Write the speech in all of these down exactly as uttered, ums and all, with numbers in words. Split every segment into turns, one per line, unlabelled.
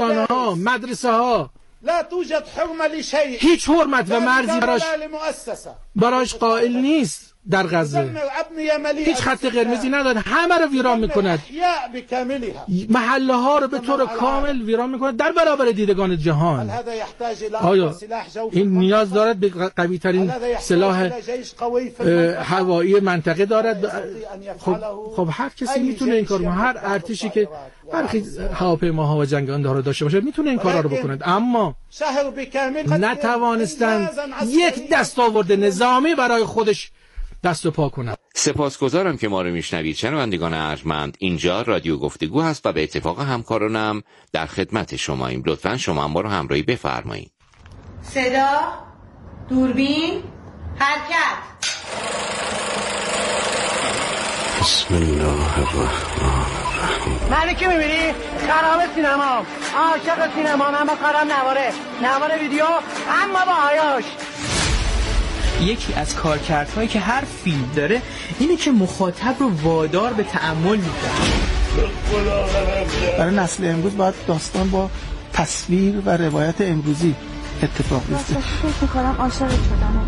بیمارستان ها، مدرسه ها
لا توجد حرمه لشيء،
هیچ حرمت و مرزی براش براش قائل نیست. در غزه هیچ خط قرمزی نداره، همه رو ویران میکند، محله ها رو به طور کامل ویران میکند در برابر دیدگان جهان. آیا این نیاز دارد به قوی ترین سلاح هوایی منطقه دارد؟ خب خب هر کسی میتونه این کار کنه، هر ارتشی که برخی هواپیماها و جنگنده‌ها داشته باشه میتونه این کارا رو بکند، اما نتوانستند یک دستاورد نظامی برای خودش دست و پا کنم.
سپاسگزارم که ما رو میشنوید. شنوندگان ارجمند، اینجا رادیو گفتگو هست و به اتفاق همکارانم در خدمت شماییم. لطفاً شما ما رو همراهی بفرمایید.
صدا، دوربین، حرکت.
بسم الله الرحمن الرحیم.
منو کی میبینی؟ خراب سینما، عاشق سینما، من با کارم نواره نواره ویدیو، اما با حیاش.
یکی از کارکردهایی که هر فیلم داره اینه که مخاطب رو وادار به تأمل میکنه.
برای نسل امروز باید داستان با تصویر و روایت امروزی اتفاق بیفته.
فکر میکنم عاشق شدم.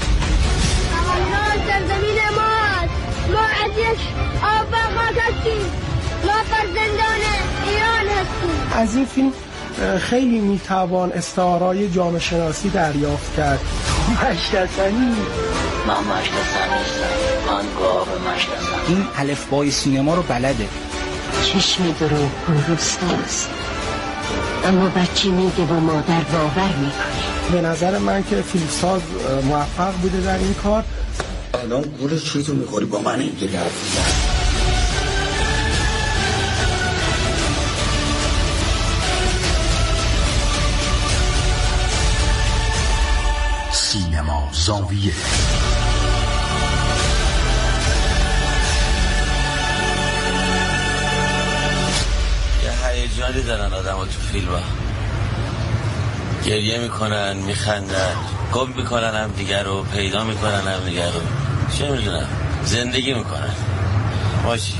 اما سرزمین ماست، ما از یک آب و خاک هستیم، ما فرزندان ایران هستیم.
از این فیلم خیلی میتوان استعارهای جامعه شناسی دریافت کرد.
مشتسنی
من مشتسنی نیستم، من گاو مشتسنی.
این الفبای سینما رو بلده.
چشم درو پروستاست، اما بچه میگه و مادر باور میکنه.
به نظر من که فیلمساز موفق بوده در این کار.
الان گول چیزو میخوری با من اینجوری حرف میزنی؟
سینما زاویه.
یه هیجانی دارن آدم ها تو فیلم ها، گریه میکنن، میخندن، گم میکنن هم دیگر رو، پیدا میکنن هم دیگر رو، چه میدونم، زندگی میکنن. باشی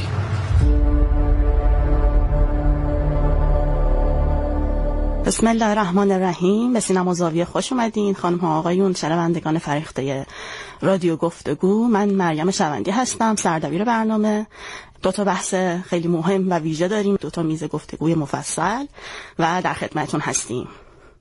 بسم الله الرحمن الرحیم. به سینما زاویه خوش اومدین خانم ها آقایون، شنوندگان فریخته رادیو گفتگو. من مریم شوندی هستم، سردبیر برنامه. دو تا بحث خیلی مهم و ویژه داریم، دو تا میز گفتگوی مفصل و در خدمتتون هستیم.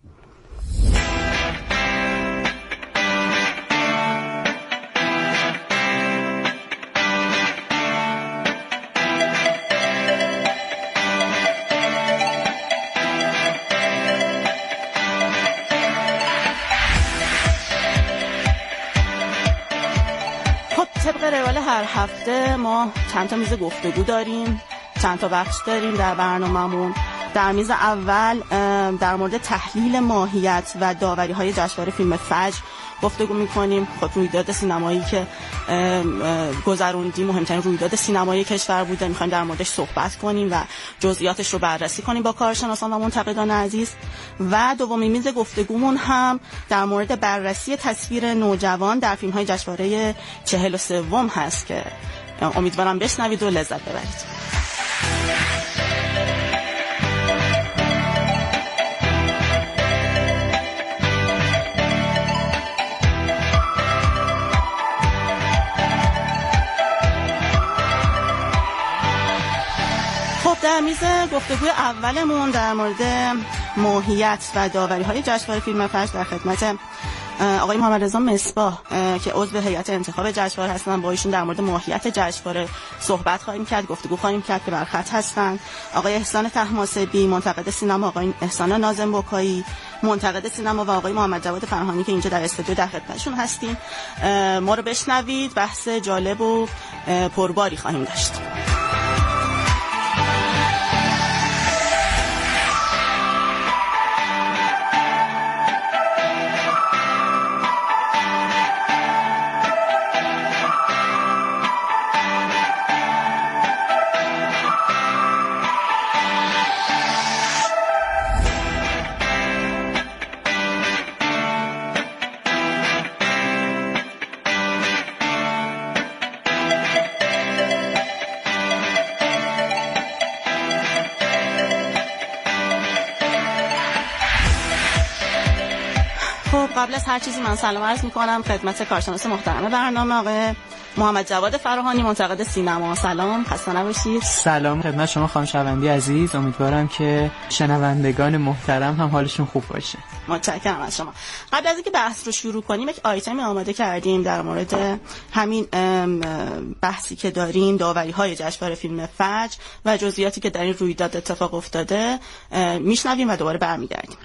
هر هفته ما چند تا میز گفتگو داریم، چند تا بخش داریم در برنامه‌مون. در میز اول در مورد تحلیل ماهیت و داوری‌های جشنواره فیلم فجر گفتگو می‌کنیم. خب رویداد سینمایی که گذروندیم مهمترین رویداد سینمایی کشور بوده، می‌خوایم در موردش صحبت کنیم و جزئیاتش رو بررسی کنیم با کارشناسان و منتقدان عزیز. و دومین میز گفتگومون هم در مورد بررسی تصویر نوجوان در فیلم‌های جشنواره چهل و سوم هست که امیدوارم بشنوید و لذت ببرید. در میز گفتگوی اولمون در مورد ماهیت و داوری‌های جشنواره فیلم فجر در خدمت آقای محمد رضا مصباح که عضو هیئت انتخاب جشنواره هستن. با ایشون در مورد ماهیت جشنواره صحبت خواهیم کرد، گفتگو خواهیم کرد که بر خط هستن. آقای احسان طهماسبی منتقد سینما، آقای احسان ناظم بکایی منتقد سینما و آقای محمد جواد فرهانی که اینجا در استودیو در خدمتشون هستیم. ما رو بشنوید، بحث جالب و پرباری خواهیم داشت. خب قبل از هر چیزی من سلام عرض میکنم خدمت کارشناس محترم برنامه آقای محمد جواد فراهانی، منتقد سینما. سلام، خسته نباشید.
سلام خدمت شما خانم شوندی عزیز، امیدوارم که شنوندگان محترم هم حالشون خوب باشه.
متشکرم از شما. قبل از اینکه بحث رو شروع کنیم یک آیتمی آماده کردیم در مورد همین بحثی که داریم، داوری‌های جشنواره فیلم فجر و جزئیاتی که در این رویداد اتفاق افتاده. میشنویم و دوباره برمیگردیم.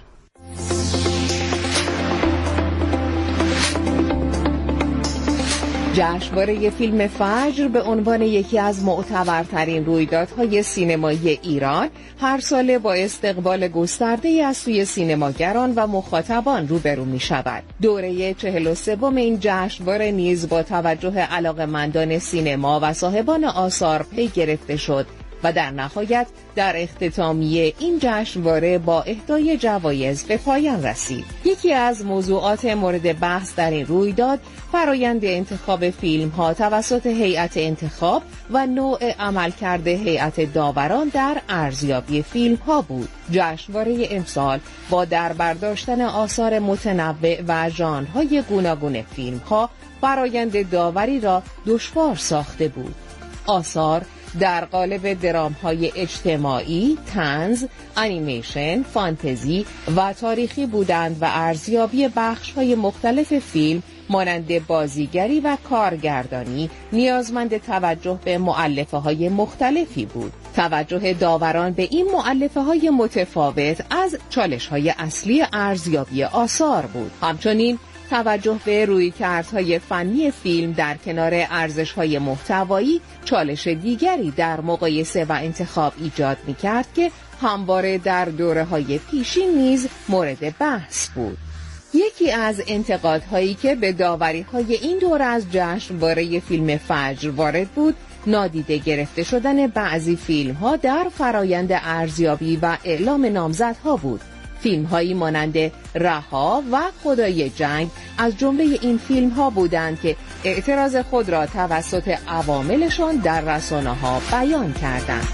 جشنواره فیلم فجر به عنوان یکی از معتبرترین رویدادهای سینمایی ایران هر ساله با استقبال گسترده‌ای از سوی سینماگران و مخاطبان روبرو می شود. دوره چهل و سوم این جشنواره نیز با توجه علاقه‌مندان سینما و صاحبان آثار پی گرفته شد و در نهایت در اختتامیه این جشنواره با اهدای جوایز به پایان رسید. یکی از موضوعات مورد بحث در این رویداد فرایند انتخاب فیلم ها توسط هیئت انتخاب و نوع عملکرد هیئت داوران در ارزیابی فیلم ها بود. جشنواره امسال با در برداشتن آثار متنوع و ژانرهای گوناگون فیلم ها فرایند داوری را دشوار ساخته بود. آثار در قالب درام‌های اجتماعی، طنز، انیمیشن، فانتزی و تاریخی بودند و ارزیابی بخش‌های مختلف فیلم مانند بازیگری و کارگردانی نیازمند توجه به مؤلفه‌های مختلفی بود. توجه داوران به این مؤلفه‌های متفاوت از چالش‌های اصلی ارزیابی آثار بود. همچنین توجه به رویکردهای فنی فیلم در کنار ارزش‌های محتوایی چالش دیگری در مقایسه و انتخاب ایجاد می‌کرد که همواره در دوره‌های پیشین نیز مورد بحث بود. یکی از انتقادهایی که به داوری‌های این دوره از جشنواره فیلم فجر وارد بود، نادیده گرفته شدن بعضی فیلم‌ها در فرایند ارزیابی و اعلام نامزدها بود. فیلم‌هایی مانند رها و خدای جنگ از جمله این فیلم‌ها بودند که اعتراض خود را توسط عواملشان در رسانه‌ها بیان کردند.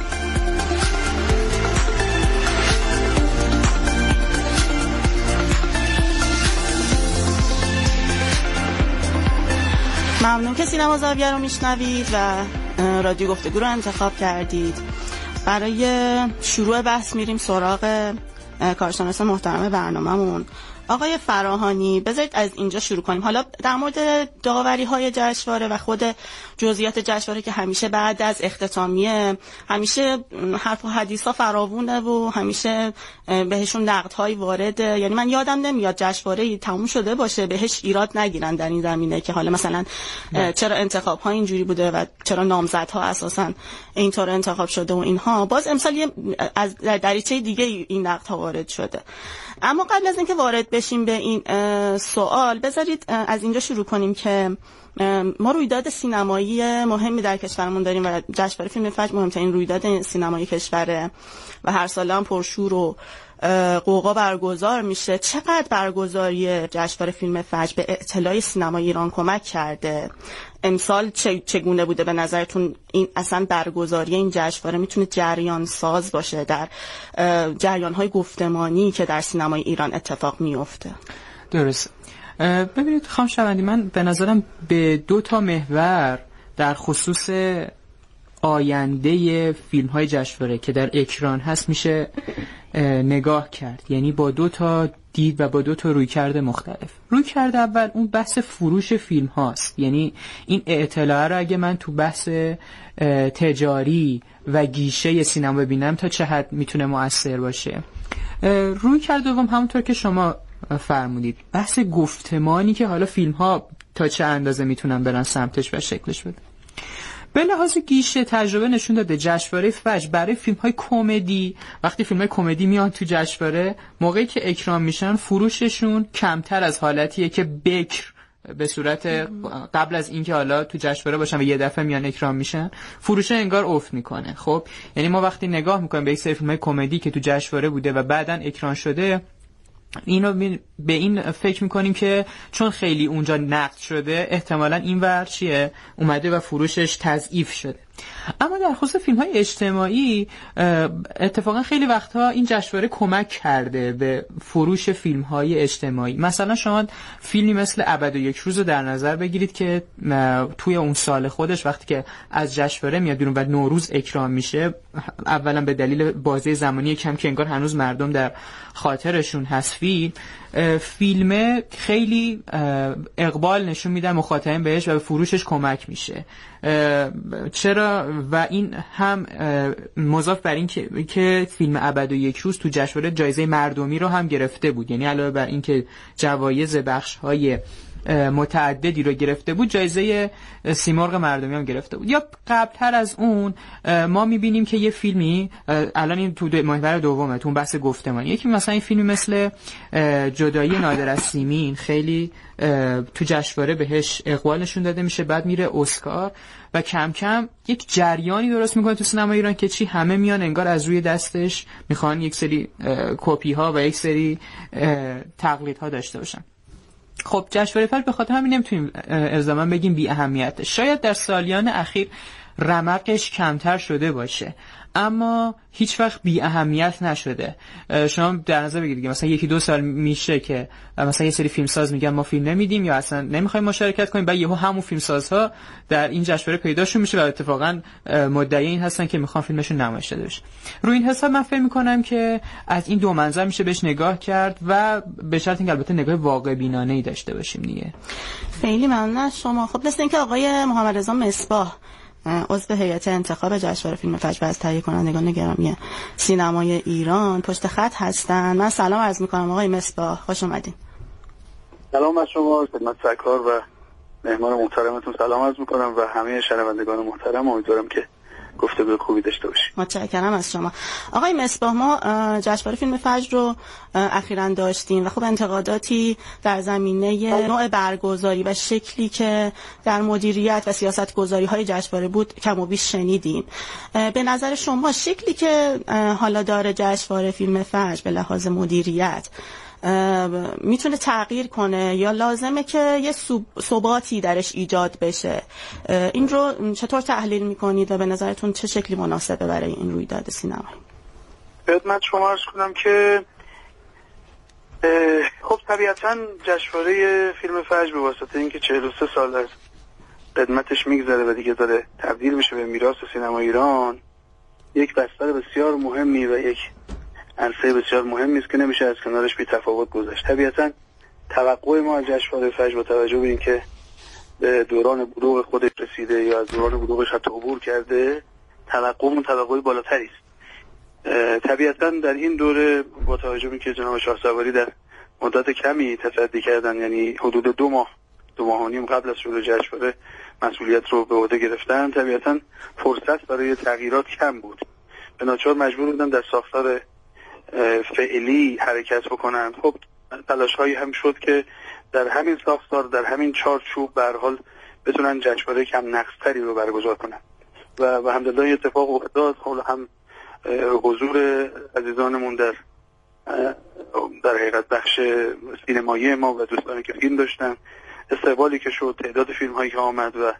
ممنون که سینما زاویه رو میشنوید و رادیو گفتگو رو انتخاب کردید. برای شروع بحث میریم سراغ کارشناس محترم برنامه‌مون آقای فراهانی. بذارید از اینجا شروع کنیم. حالا در مورد داوری‌های جشنواره و خود جزئیات جشنواره که همیشه بعد از اختتامیه همیشه حرف و حدیث‌ها فراوونه و همیشه بهشون نقدهای وارده. یعنی من یادم نمیاد جشنواره تموم شده باشه بهش ایراد نگیرن در این زمینه که حالا مثلا چرا انتخاب‌ها اینجوری بوده و چرا نامزدها اساساً اینطور انتخاب شده و اینها. باز امسال از دریچه دیگه این نقدها وارد شده. اما قبل از اینکه وارد بشیم به این سوال بذارید از اینجا شروع کنیم که ما رویداد سینمایی مهمی در کشورمون داریم و جشنواره فیلم فجر مهمترین رویداد سینمایی کشوره و هر ساله هم پرشور و قوقا برگزار میشه. چقدر برگزاری جشنواره فیلم فجر به اطلاع سینمای ایران کمک کرده؟ امسال چگونه بوده به نظرتون؟ این اصلا برگزاری این جشنواره میتونه جریان ساز باشه در جریان‌های گفتمانی که در سینمای ایران اتفاق میفته؟
درست. ببینید خانم شوندی، من به نظرم به دو تا محور در خصوص آینده فیلم‌های جشنواره که در اکران هست میشه نگاه کرد. یعنی با دو تا دید و با دو تا رویکرد مختلف. رویکرد اول اون بحث فروش فیلم هاست. یعنی این اطلاع رو اگه من تو بحث تجاری و گیشه سینما ببینم تا چه حد میتونه مؤثر باشه. رویکرد دوم همونطور که شما فرمودید بحث گفتمانی که حالا فیلم ها تا چه اندازه میتونن برن سمتش و شکلش بده. به لحاظ گیشه تجربه نشون داده جشنواره فجر برای فیلم‌های کمدی، وقتی فیلم‌های کمدی میان تو جشنواره، موقعی که اکران میشن فروششون کمتر از حالتیه که بکر به صورت قبل از اینکه حالا تو جشنواره باشن و یه دفعه میان اکران میشن فروش انگار افت میکنه. خب یعنی ما وقتی نگاه میکنیم به یک سری فیلم‌های کمدی که تو جشنواره بوده و بعدن اکران شده، اینو به این فکر میکنیم که چون خیلی اونجا نقد شده احتمالاً این ور چیه اومده و فروشش تضعیف شده. اما در خصوص فیلم های اجتماعی اتفاقا خیلی وقتها این جشنواره کمک کرده به فروش فیلم های اجتماعی. مثلا شما فیلمی مثل ابد و یک روز رو در نظر بگیرید که توی اون سال خودش وقتی که از جشنواره میاد بیرون و نوروز اکرام میشه، اولا به دلیل بازه زمانی کم که انگار هنوز مردم در خاطرشون هست فیلم فیلم خیلی اقبال نشون میدن مخاطبین بهش و به فروشش کمک میشه. چرا؟ و این هم مضاف بر این که, که فیلم ابد و یک روز تو جشنواره جایزه مردمی رو هم گرفته بود، یعنی علاوه بر این که جوایز بخش‌های متعددی رو گرفته بود، جایزه سیمرغ مردمی هم گرفته بود. یا قبلتر از اون ما میبینیم که یه فیلمی الان این تو محور دومه تو بحث گفتمانی، یکی مثلا این فیلمی مثل جدایی نادر از سیمین خیلی تو جشنواره بهش اقبال نشون داده میشه، بعد میره اسکار و کم کم یک جریانی درست میکنه تو سینما ایران که چی همه میان انگار از روی دستش میخوان یک سری کپی ها و یک سری تقلیدها داشته باشن. خب جشنواره فجر به خاطر همین نمیتونیم الزاما بگیم بی اهمیته. شاید در سالیان اخیر رمقش کمتر شده باشه اما هیچ وقت بی اهمیت نشده. شما در نظر بگیرید که مثلا یکی دو سال میشه که مثلا یه سری فیلمساز میگن ما فیلم نمیدیم یا اصلا نمیخوایم مشارکت کنیم، بعد یهو همون فیلمسازها در این جشنواره پیداشون میشه و اتفاقا مدعی این هستن که میخوان فیلمشون نمایش داده بشه. روی این حساب من فکر میکنم که از این دو منظر میشه بهش نگاه کرد و به شرط اینکه البته نگاه واقع بینانه‌ای داشته باشیم دیگه.
خیلی ممنون از شما. خب مثل اینکه آقای محمد رضا مصباح عضو هیئت انتخاب جشنواره فیلم فجر از تهیه کنندگان گرامی سینمای ایران پشت خط هستن. من سلام عرض میکنم آقای مصباح، خوش اومدین.
سلام از شما، خدمت سرکار و مهمان محترمتون سلام عرض میکنم و همه شنوندگان محترم. امیدوارم که گفتگوی خوبی داشته باشیم.
متشکرم از شما آقای مصباح. ما جشنواره فیلم فجر رو اخیراً داشتیم و خب انتقاداتی در زمینه نوع برگزاری و شکلی که در مدیریت و سیاست گذاری های جشنواره بود کم و بیش شنیدیم. به نظر شما شکلی که حالا داره جشنواره فیلم فجر به لحاظ مدیریت میتونه تغییر کنه یا لازمه که یه ثباتی درش ایجاد بشه؟ این رو چطور تحلیل میکنید و به نظرتون چه شکلی مناسبه برای این رویداد سینمایی؟
خدمت شما عرض کنم که خب طبیعتاً جشنواره فیلم فجر به واسطه اینکه چهل و سه سال از خدمتش میگذره و دیگه داره تبدیل میشه به میراث سینما ایران، یک بستر بسیار مهمی و یک عرصه بسیار مهمی است که نمیشه از کنارش بی تفاوت گذاشت. طبیعتاً توقع ما از جشنواره فجر با توجه به اینکه به دوران بلوغ خودش رسیده یا از دوران بلوغش حتی عبور کرده، توقعمون توقع بالاتری است. طبیعتاً در این دوره با توجه به اینکه جناب شاهسواری در مدت کمی تصدی کردن، یعنی حدود دو ماه دو ماه و نیم قبل از شروع جشنواره مسئولیت رو به عهده گرفتن، طبیعتاً فرصت برای تغییرات کم بود. به ناچار مجبور بودن در ساختار فعلی حرکت بکنند. خب تلاش هایی هم شد که در همین ساختار در همین چارچوب به هر حال بتونن جشنواره کم نقص‌تری رو برگزار کنن و و الحمدلله اتفاق افتاد. حالا هم حضور عزیزانمون در در حقیقت بخش سینمایی ما و دوستانی که فیلم داشتن، استقبالی که شد، تعداد فیلم هایی که آمد و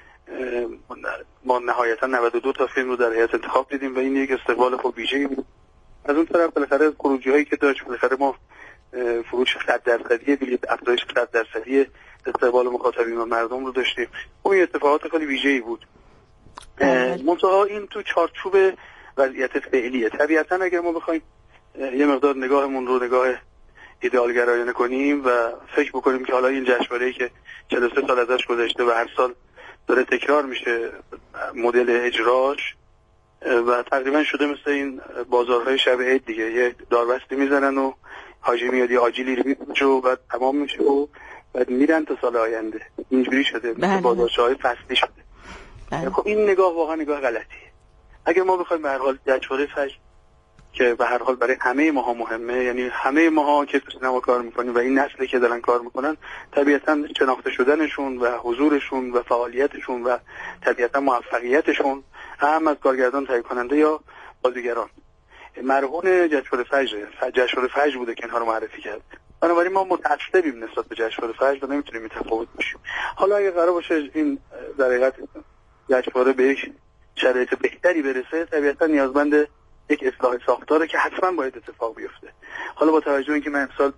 ما نهایتا نود و دو تا فیلم رو در هیئت انتخاب دیدیم و این یک استقبال خوب ویژه‌ای بود. از اون طرف بالاخره خروجی هایی که داشت، بالاخره ما فروش صد درصدی بلیط، افزایش صد درصدی استقبال مخاطبین و مردم رو داشتیم. اون اتفاقات خیلی ویژه‌ای بود. منتها این تو چارچوب وضعیت فعلیه. طبیعتا اگر ما بخوایم یه مقدار نگاهمون رو نگاه ایدئالگرایانه کنیم و فکر بکنیم که حالا این جشنواره‌ای که چهل و سه سال ازش گذشته و هر سال داره تکرار میشه مدل اجراش و تقریبا شده مثل این بازارهای شب عید دیگه، یه داربستی میزنن و حاجی میاد یه آجیلی رو میپوشه و بعد تمام میشه و بعد میرن تا سال آینده. اینجوری شده، مثل بازارهای فصلی شده. بله. خب این نگاه واقعا نگاه غلطیه. اگر ما بخوایم به هر حال جشنواره فجر که به هر حال برای همه ماها مهمه، یعنی همه ماها که تو سینما کار میکنیم و این نسلی که دارن کار میکنن، طبیعتا شناخته شدنشون و حضورشون و فعالیتشون و طبیعتا موفقیتشون هم از کارگردان، تهیه کننده یا بازیگران مرهون جشنواره فجر جشنواره فجر بوده که اینها رو معرفی کرد. بنابراین ما متعصبیم نسبت به جشنواره فجر و نمیتونیم متفاوت باشیم. حالا اگه قرار باشه این در حقیقت جشنواره به یک شرایط بهتری برسه طبیعتا نیازمند یک اصلاح ساختاره که حتما باید اتفاق بیفته. حالا با توجه اینکه من امسال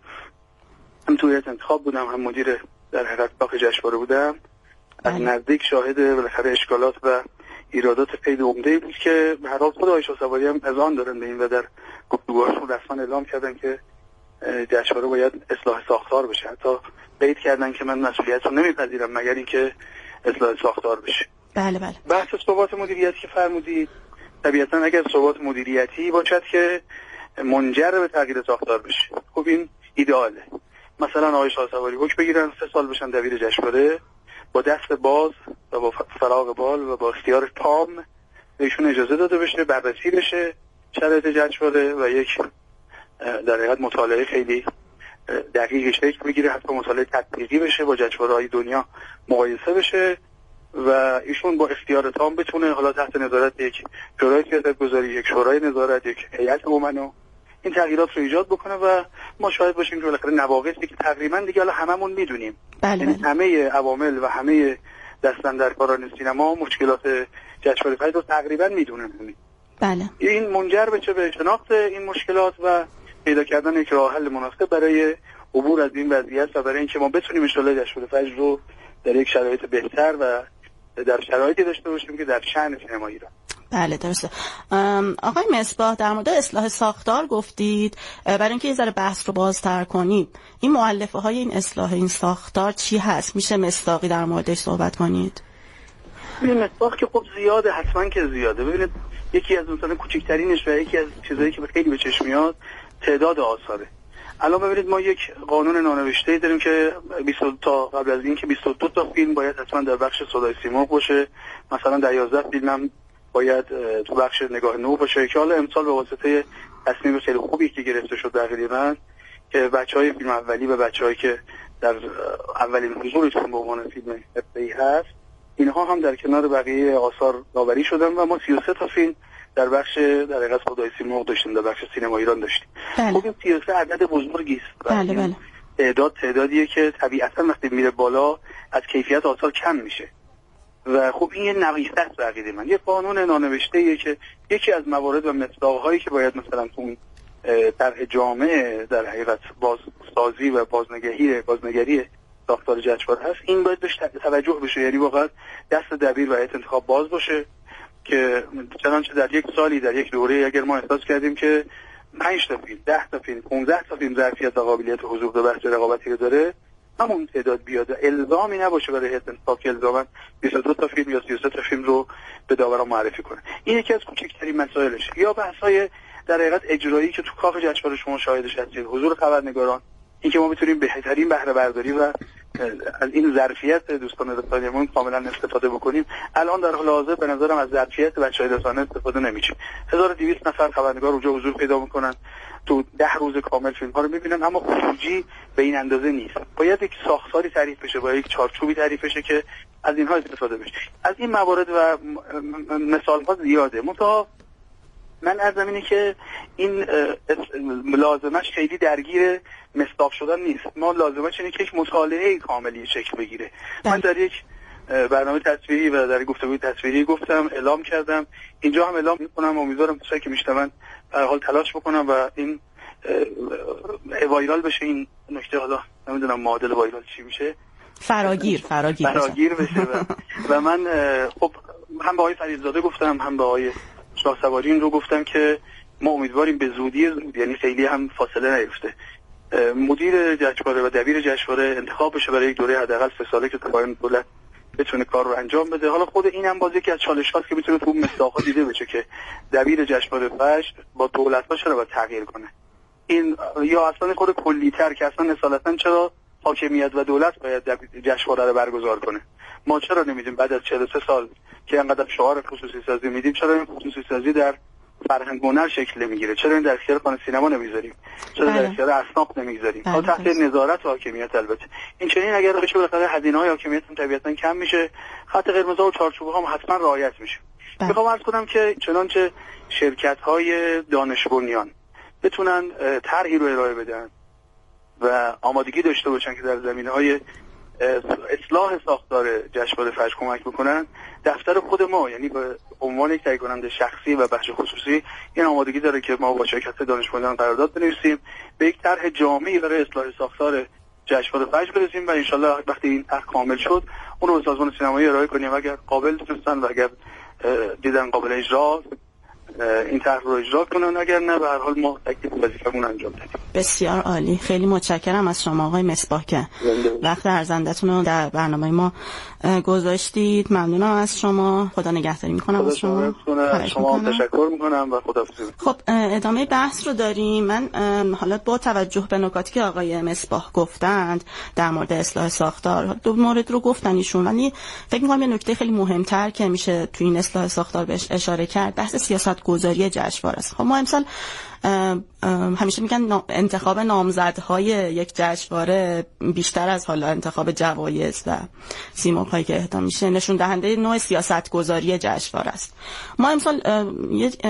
هم توی انتخاب بودم هم مدیر در حقیقت باغ جشنواره بودم، از نزدیک شاهد بالاخره اشکالات و ایرادات پید عمده بود که به هر حال خود آقای شاهسواری هم اذعان دارن به این و در گفتگوهاشون رسما اعلام کردن که جشنواره باید اصلاح ساختار بشه. حتی قید کردن که من مسئولیت رو نمیپذیرم مگر اینکه اصلاح ساختار بشه.
بله بله.
بحث ثبات مدیریتی که فرمودید، طبیعتا اگر ثبات مدیریتی باشد که منجر به تغییر ساختار بشه، خب این ایدئاله. مثلا آقای شاهسواری حکم بگیرن سه سال بشن دبیر جشنواره، با دست باز و با فراغ بال و با اختیار تام بهشون اجازه داده بشه، بررسی بشه شرایط جشنواره و یک در حقیقت مطالعه خیلی دقیقی شکل بگیره، حتی مطالعه تطبیقی بشه، با جشنواره‌های دنیا مقایسه بشه و ایشون با اختیار تام بتونه حالا تحت نظارت یک شورای سیاست‌گذاری، یک شورای نظارت، یک هیئت امنا این تغییرات رو ایجاد بکنه و ما شاهد باشیم که بالاخره نواقصی که تقریبا دیگه حالا هممون میدونیم،
بله بله.
همه عوامل و همه دستاندرکاران سینما مشکلات جشنواره فجر رو تقریبا میدونن.
بله.
این منجر بشه به شناخت این مشکلات و پیدا کردن یک راه حل مناسب برای عبور از این وضعیت و برای اینکه ما بتونیم ان شاءالله جشنواره فجر رو در یک شرایط بهتر و در شرایطی داشته باشیم که در شأن سینما ایران.
بله درسته. آقای مصباح در مورد اصلاح ساختار گفتید، برای اینکه یه ذره بحث رو بازتر کنیم، این مؤلفه های این اصلاح این ساختار چی هست؟ میشه مصداقی در موردش صحبت کنید؟
این مصداق که خب زیاده، حتما که زیاده. ببینید یکی از مثلا کوچکترینش و یکی از چیزایی که خیلی به چشم میاد تعداد آثاره. الان ببینید ما یک قانون نانوشته‌ای داریم که بیست تا قبل از این که بیست و دو تا فیلم باید حتما در بخش صدای سیما باشه، مثلا در یازده فیلم هم باید تو بخش نگاه نو باشه که حالا امسال به واسطه تصمیم خیلی خوبی که گرفته شد تقریبا که بچهای فیلم اولی و بچه‌هایی که در اولین حضورشون به عنوان فیلم ابتدایی هست اینها هم در کنار بقیه آثار داوری شدن و ما سی و سه تا فیلم در بخش در حقیقت صدای سیما داشتیم، در بخش سینما ایران داشتیم. خب این سی و سه عدد بزرگی است.
بله بله.
تعداد تعدادیه که طبیعتا وقتی میره بالا از کیفیت آثار کم میشه و خب این یه نقیصه است به عقیده من. یه قانون نانوشته‌ایه که یکی از موارد و مصداق‌هایی که باید مثلا تو طرح جامعه در حقیقت بازسازی و بازنگری بازنگری ساختار جشنواره هست، این باید بهش توجه بشه. یعنی واقعا دست دبیر و هیئت انتخاب باز باشه که چنانچه در یک سالی در یک دوره اگر ما احساس کردیم که پنج تا فیلم، ده تا فیلم، پانزده تا فیلم ظرفیت و قابلیت حضور در بخش رقابتی رو داره، همون تعداد بیاد. الزامی نباشه برای هیئت انتخاب که الزاما بیست و دو تا فیلم یا سی و سه تا فیلم رو به داوران معرفی کنه. این یکی از کوچکترین مسائلش. یا بحث‌های در حقیقت اجرایی که تو کاخ جشنواره شما شاهدش هستید، حضور خبرنگاران، این که ما بتونیم بهترین بهره برداری و از این ظرفیت دوستان رسانه‌مون کاملا استفاده بکنیم. الان در حال حاضر به نظرم از ظرفیت بچه‌های رسانه استفاده نمی‌شه. هزار و دویست نفر خبرنگار اونجا حضور پیدا می‌کنن، تو ده روز کامل فیلم‌ها رو می‌بینن، اما خروجی به این اندازه نیست. باید یک ساختاری تعریف بشه، باید یک چارچوبی تعریف بشه که از اینها استفاده بشه. از این موارد و مثال‌ها زیاده. منتها من عرضم اینه که این لازمش خیلی درگیر مصداق شدن نیست. ما لازمش اینه که یک مطالعه کاملی شکل بگیره. من در یک برنامه تصویری و در گفتگوی تصویری گفتم، اعلام کردم، اینجا هم اعلام میکنم، امیدوارم کسایی که میشنون در حال تلاش بکنم و این وایرال بشه. این نکته حالا نمیدونم معادل وایرال چی میشه،
فراگیر فراگیر
فراگیر بشه و, و من خب هم به آقای فریدزاده گفتم هم به آقای شاهسواری این رو گفتم که ما امیدواریم به زودی زود، یعنی خیلی هم فاصله نیفته، مدیر جشنواره و دبیر جشنواره انتخاب بشه برای یک دوره حداقل سه ساله که پایان دولت بتونه کار رو انجام بده. حالا خود این هم باز یکی از چالش هاست که میتونه تو مصداق‌ها دیده بشه که دبیر جشنواره فجر با دولت‌ها چرا باید تغییر کنه. این یا اصلا خود کلی‌تر که اصلا اصالتا چرا حاکمیت و دولت باید جشنواره رو برگزار کنه. ما چرا نمیدیم بعد از چهل و سه سال که انقدر شعار خصوصی سازی میدیم، چرا این خصوصی سازی در فرهنگ هنر شکل نمیگیره؟ چرا این در اختیار خانه سینما نمیذاریم؟ چرا در اختیار اصناف نمیذاریم؟ تا تحت نظارت و حاکمیت. البته این چنین اگر بشه بالاخره هزینه‌های حاکمیت هم طبیعتاً کم میشه، خط قرمزها و چارچوب‌ها هم حتما رعایت میشه. میخوام عرض کنم که چنانچه شرکت‌های دانش بنیان بتونن طرحی رو ارائه بدن و آمادگی داشته باشن که در زمینه‌های اصلاح ساختار جشنواره فجر کمک بکنن، دفتر خود ما یعنی به عنوان یک تهیه کننده شخصی و بخش خصوصی این آمادگی داره که ما با شرکت دانشمندان قرارداد بنویسیم، به یک طرح جامعی برای اصلاح ساختار جشنواره فجر برسیم و انشالله وقتی این طرح کامل شد اون رو به سازمان سینمایی ارائه کنیم. اگر قابل دونستن و اگر دیدن قابل اجرا این طرح رو اجرا کنن، اگر نه به هر حال ما تکلیف وظیفمون انجام بدیم.
بسیار عالی، خیلی متشکرم از شما آقای مصباح که وقت ارزندتون رو در برنامه ما گذاشتید. ممنونم از شما، خدا نگهداری میکنم از شما.
شما هم تشکر میکنم و خداحافظ.
خب ادامه بحث رو داریم. من حالا با توجه به نکاتی که آقای مصباح گفتند در مورد اصلاح ساختار، دو مورد رو گفتن ایشون، ولی فکر میکنم یه نکته خیلی مهمتر که میشه تو این اصلاح ساختار بهش اشاره کرد بحث سیاست گذاری جشنواره است. خب ما امسال همیشه میگن انتخاب نامزدهای یک جشنواره بیشتر از حالا انتخاب جوایز و سیمرغ‌هایی که اهدا میشه نشون دهنده نوع سیاست گذاری جشنواره است. ما امسال یک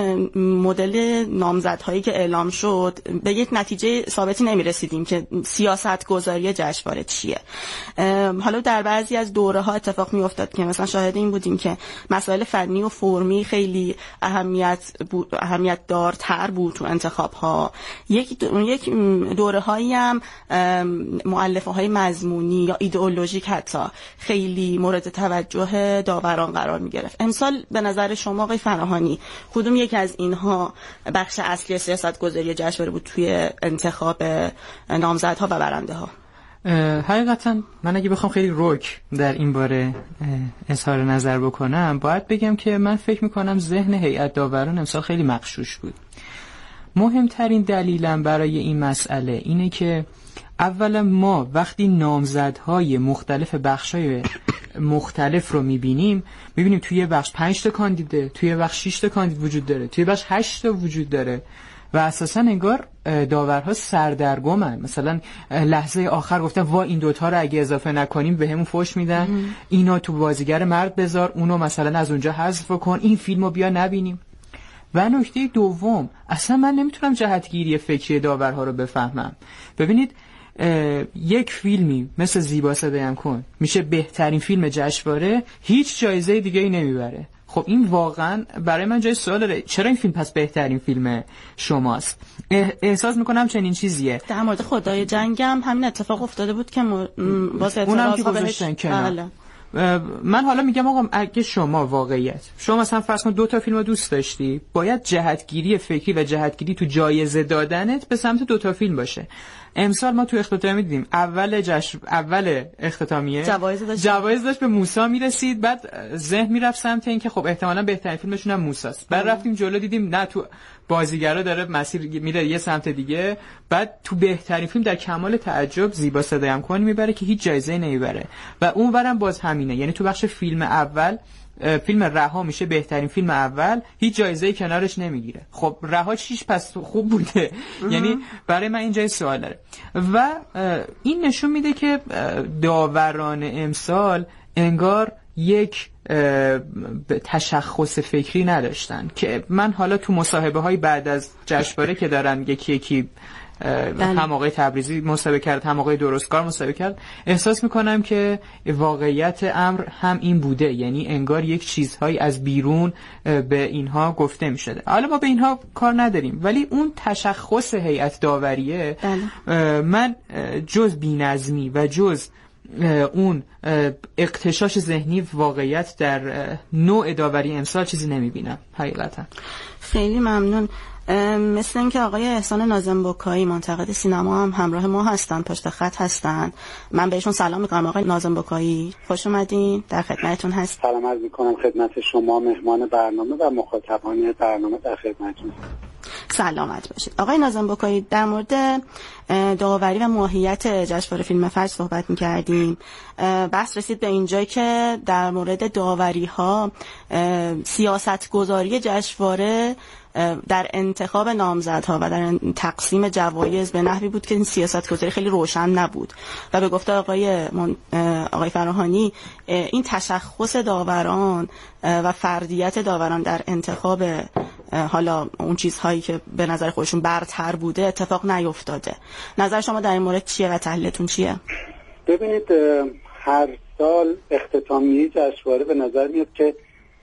مدل نامزدهایی که اعلام شد به یک نتیجه ثابتی نمیرسیدیم که سیاست گذاری جشنواره چیه. حالا در بعضی از دوره ها اتفاق میافتاد که مثلا شاهد این بودیم که مسائل فنی و فرمی خیلی اهمیت بود، اهمیت دارتر بود تو انتخاب ها. یک یک دوره هایی هم مؤلفه های مضمونی یا ایدئولوژیک حتی خیلی مورد توجه داوران قرار می گرفت. امسال به نظر شما آقای فراهانی کدوم یک از اینها بخش اصلی سیاست گذاری جشنواره بود توی انتخاب نامزدها و برنده ها؟
حقیقتا من اگه بخوام خیلی رک در این باره اظهار نظر بکنم باید بگم که من فکر میکنم ذهن هیئت داوران امسال خیلی مغشوش بود. مهمترین دلیلم برای این مسئله اینه که اولا ما وقتی نامزدهای مختلف بخشای مختلف رو میبینیم میبینیم توی بخش پنج تا کاندیده، توی بخش شش تا کاندید وجود داره، توی بخش هشت تا وجود داره و اساسا انگار داورها سردرگمن. مثلا لحظه آخر گفتن وا این دوتا رو اگه اضافه نکنیم به همون فوش میدن، اینا تو بازیگر مرد بذار، اونو مثلا از اونجا حذف کن، این فیلمو بیا نبینیم. و نکته دوم، اصلا من نمیتونم جهتگیری فکری داورها رو بفهمم. ببینید یک فیلمی مثل زیبا صدایم کن میشه بهترین فیلم جشنواره، هیچ جایزه دیگه ای نمیبره. خب این واقعا برای من جای سوال داره، چرا این فیلم پس بهترین فیلم شماست؟ احساس میکنم چنین چیزیه.
در مورد خدای جنگم همین اتفاق افتاده بود که باز اعتراض ها بهش کنار.
من حالا میگم آقا اگه شما واقعیت شما مثلا فرض کن دو تا فیلم رو دوست داشتی، باید جهتگیری فکری و جهتگیری تو جایزه دادنت به سمت دو تا فیلم باشه. امسال ما تو اختتامیه دیدیم اول جشن اول اختتامیه
جوایز داشت
جوایز داشت به موسی میرسید، بعد ذهن میرفت سمت این که خب احتمالاً بهترین فیلمشون هم موساست. بعد رفتیم جلو دیدیم نه تو بازیگرا داره مسیر میره یه سمت دیگه، بعد تو بهترین فیلم در کمال تعجب زیبا صدایم کن میبره که هیچ جایزه نمیبره و اونورم باز همینه. یعنی تو بخش فیلم اول فیلم رها میشه بهترین فیلم اول، هیچ جایزه‌ای کنارش نمیگیره. خب رها چیش پس خوب بوده؟ یعنی برای من این جای سوال داره و این نشون میده که داوران امسال انگار یک تشخص فکری نداشتن که من حالا تو مصاحبه های بعد از جشنواره که دارن یکی یکی هم آقای تبریزی مصاحبه کرد هم آقای درستکار مصاحبه کرد احساس میکنم که واقعیت امر هم این بوده. یعنی انگار یک چیزهایی از بیرون به اینها گفته میشده. حالا ما به اینها کار نداریم ولی اون تشخص هیئت داوریه من جز بی‌نظمی و جز اون اغتشاش ذهنی واقعیت در نوع داوری امسال چیزی نمیبینم حقیقتا.
خیلی ممنون. مثل این که آقای احسان ناظم‌بکایی منتقد سینما هم همراه ما هستن، پشت خط هستن. من بهشون سلام میکنم. آقای ناظم‌بکایی خوش اومدین، در خدمتتون هست.
سلام عرض میکنم خدمت شما مهمان برنامه و مخاطبان برنامه، در خدمتتون.
سلامت باشید. آقای ناظم‌بکایی در مورد داوری و ماهیت جشنواره فیلم فجر صحبت می‌کردیم. بحث رسید به اینجا که در مورد داوری‌ها سیاست‌گذاری جشنواره در انتخاب نامزدها و در تقسیم جوایز به نحوی بود که این سیاست‌گذاری خیلی روشن نبود و به گفته آقای من... آقای فراهانی این تشخص داوران و فردیت داوران در انتخاب حالا اون چیزهایی که به نظر خودشون برتر بوده اتفاق نیفتاده. نظر شما در این مورد چیه و تحلیلتون چیه؟
ببینید هر سال اختتامیه جشنواره به نظر میاد که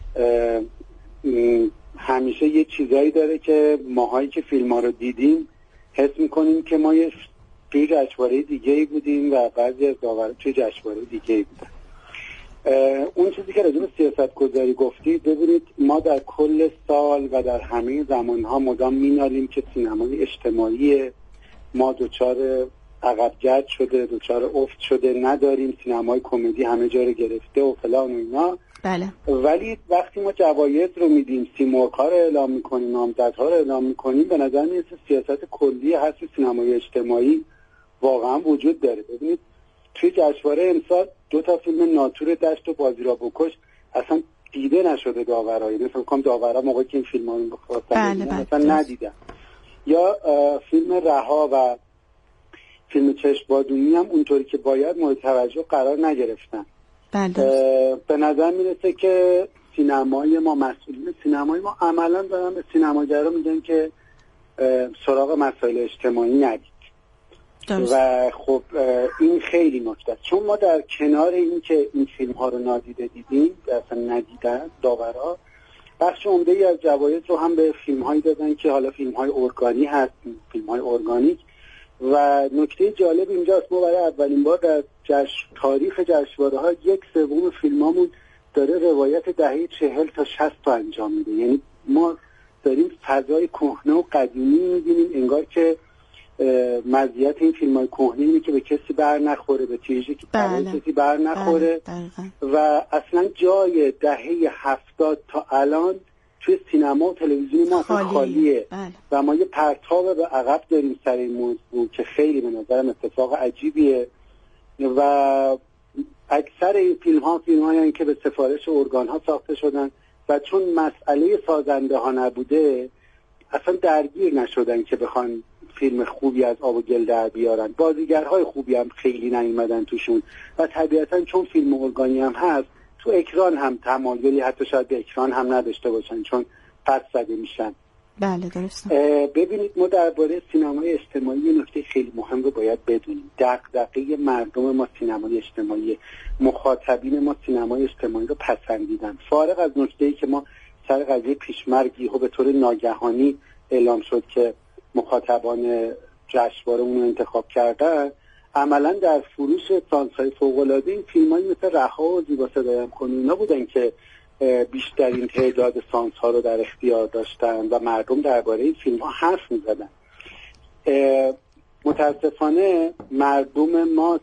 همیشه یه چیزایی داره که ماهایی که فیلم ها رو دیدیم حس میکنیم که ما یه توی جشنواره دیگه ای بودیم و بعضی از داورا توی جشنواره دیگه ای بودن. اون چیزی که راجع به سیاست گذاری گفتید، ببینید ما در کل سال و در همه زمانها مدام مینالیم که سینمای اجتماعی ما دچار عقب‌گرد شده، دچار افت شده، نداریم، سینمای کمدی همه جا رو گرفته و فلان و اینا.
بله.
ولی وقتی ما جوایز رو میدیم، سیمرغ‌ها رو اعلام میکنیم، نامزدها رو اعلام میکنیم، به نظر میاد سیاست کلی هست سینمای اجتماعی واقعا وجود داره. ببینید توی جشنواره امسال دو تا فیلم ناتور دشت و بازی را بکش اصلا دیده نشده داورایی، مثلا کام داورا موقعی که این فیلم ها رو بخواستن
بله
مثلا بله ندیدن. یا فیلم رها و فیلم چشم بادونی هم اونطوری که باید مورد توجه قرار نگرفتن.
بله.
به نظر میرسه که سینمای ما، مسئولین سینمای ما عملا دارن به سینماگرا میگن که سراغ مسائل اجتماعی ندید. درست. و خب این خیلی نکته است، چون ما در کنار این که این فیلم ها رو نادیده دیدیم، اصلا ندیدن داورا، بخش عمده ای از جوایز رو هم به فیلم هایی دادن که حالا فیلم های ارگانی هست، فیلم های ارگانیک. و نکته جالب اینجاست، ما برای اولین بار در جشن تاریخ جشنواره ها یک سوم فیلمامون داره روایت دهه چهل تا شصت تا انجام میده. یعنی ما داریم فضای کهنه و قدیمی میبینیم، انگار که مزیت این فیلم های کهنه اینه که به کسی بر نخوره، به تیژه که بله. کسی بر نخوره. بله. و اصلا جای دهه هفتاد تا الان توی سینما و تلویزیون ما خالی. خالیه. بله. و ما یه پرتاب به عقب داریم سر این موضوع که خیلی به نظرم اتفاق عجیبیه. و اکثر این فیلم ها فیلم هایی که به سفارش ارگان ها ساخته شدن و چون مسئله سازنده ها نبوده اصلا درگیر نشدن که بخوان فیلم خوبی از آب و گل در بیارن. بازیگرهای خوبی هم خیلی نیومدن توشون و طبیعتا چون فیلم ارگانی هم هست تو اکران هم تمایلی حتی شاید به اکران هم نداشته باشن چون پس زده میشن.
بله درسته.
ببینید ما درباره سینمای اجتماعی نکته خیلی مهم رو باید بدونیم. دغدغه مردم ما سینمای اجتماعی، مخاطبین ما سینمای اجتماعی رو پسندیدن. فارغ از نکته‌ای که ما سر قضیه پیشمرگی ها به طور ناگهانی اعلام شد که مخاطبان جشنواره اون رو انتخاب کردن، عملا در فروش سانس‌های فوق‌العاده این فیلم‌های مثل رها و زیبا صدایم کن اینا بودن که بیشترین تعداد سانس‌ها رو در اختیار داشتن و مردم درباره این فیلم‌ها حرف می‌زدن. متاسفانه مردم ما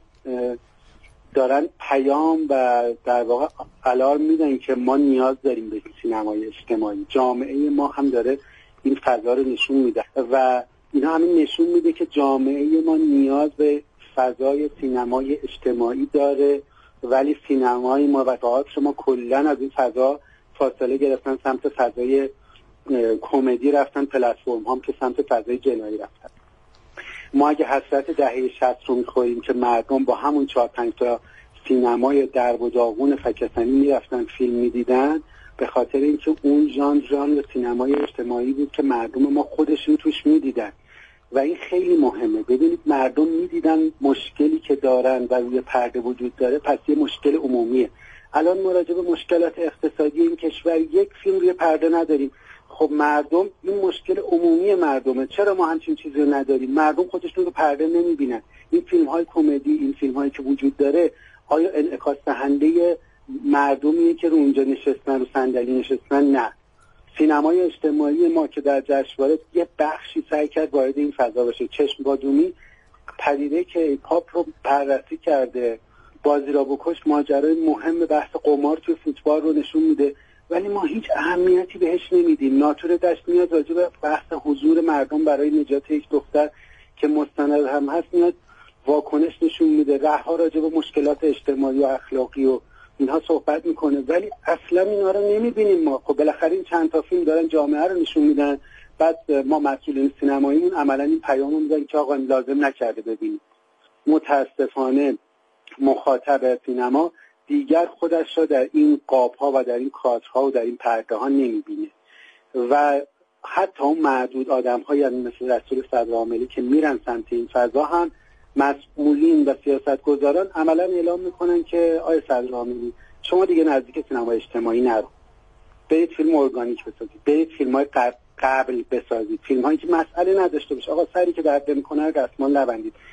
دارن پیام و در واقع الارم میدن که ما نیاز داریم به سینمای اجتماعی. جامعه ما هم داره این فضا رو نشون میده و اینا همین نشون میده که جامعه ما نیاز به فضای سینمای اجتماعی داره، ولی سینمای ما و تئاتر ما کلا از این فضا فاصله گرفتن، سمت فضای کمدی رفتن، پلتفرم هم که سمت فضای جنایی رفتن. ما اگه حسرت دهه شصت رو میخوریم که مردم با همون چهار پنج تا سینمای درب و داغون فکسنی میرفتن فیلم میدیدن، به خاطر اینکه اون ژانر ژانر سینمای اجتماعی بود که مردم ما خودشون توش میدیدن و این خیلی مهمه. ببینید مردم میدیدن مشکلی که دارن و روی پرده وجود داره، پس یه مشکل عمومیه. الان ما راجع به مشکلات اقتصادی این کشور یک فیلم روی پرده نداریم. خب مردم، این مشکل عمومی مردمه، چرا ما همچین چیزی رو نداریم؟ مردم خودشون رو پرده نمیبینن. این فیلم های کمدی، این فیلم هایی که وجود داره، آیا انعکاس دهنده مردمیه که رو اونجا نشستن، رو صندلی نشستن؟ نه. سینمای اجتماعی ما که در جشنواره یه بخشی سعی کرد وارد این فضا بشه. چشم بادونی پدیده که ایپاپ رو بررسی کرده، بازی را بکش ماجرای مهم بحث قمار توی فوتبال رو نشون میده، ولی ما هیچ اهمیتی بهش نمیدیم. ناتور دشت میاد راجع به بحث حضور مردم برای نجات یک دختر که مستند هم هست میاد واکنش نشون میده. رها راجع به مشکلات اجتماعی و اخلاقی و اینها صحبت میکنه، ولی اصلا اینا رو نمیبینیم ما. خب بالاخره این چند تا فیلم دارن جامعه رو نشون میدن، بعد ما مسئولین سینماییمون عملا این پیامو میدن که آقا لازم نکرده ببینید. متاسفانه مخاطب سینما دیگر خودش را در این قاب‌ها و در این کادرها و در این پرده‌ها نمی‌بینه و حتی اون معدود آدم‌هایی مثل رسول صدرعاملی که میرن سمت این فضا هم مسئولین و سیاستگزاران عملا اعلام میکنن که آقای صدرامیری شما دیگه نزدیک سینما اجتماعی نرو، برید فیلم ارگانیک بسازید، برید فیلم‌های قبل بسازید، فیلم‌هایی که مسئله نداشته باشه، آقا سری که درد نمی‌کنه دستمال نبندید.